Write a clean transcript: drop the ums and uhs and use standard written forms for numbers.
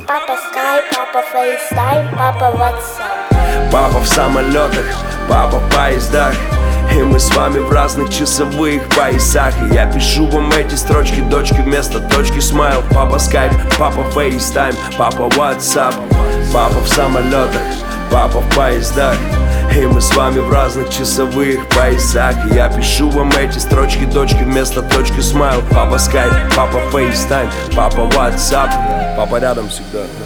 Папа скайп, папа фейстайм, папа ватсап. Папа в самолетах, папа в поездах, и мы с вами в разных часовых поясах. И я пишу вам эти строчки, дочки вместо точки смайл. Папа скайп, папа фейстайм, папа ватсап. Папа в самолетах, папа в поездах, и мы с вами в разных часовых поясах. И я пишу вам эти строчки, дочки вместо точки смайл. Папа скайп, папа фейстайм, папа ватсап. Папа рядом всегда.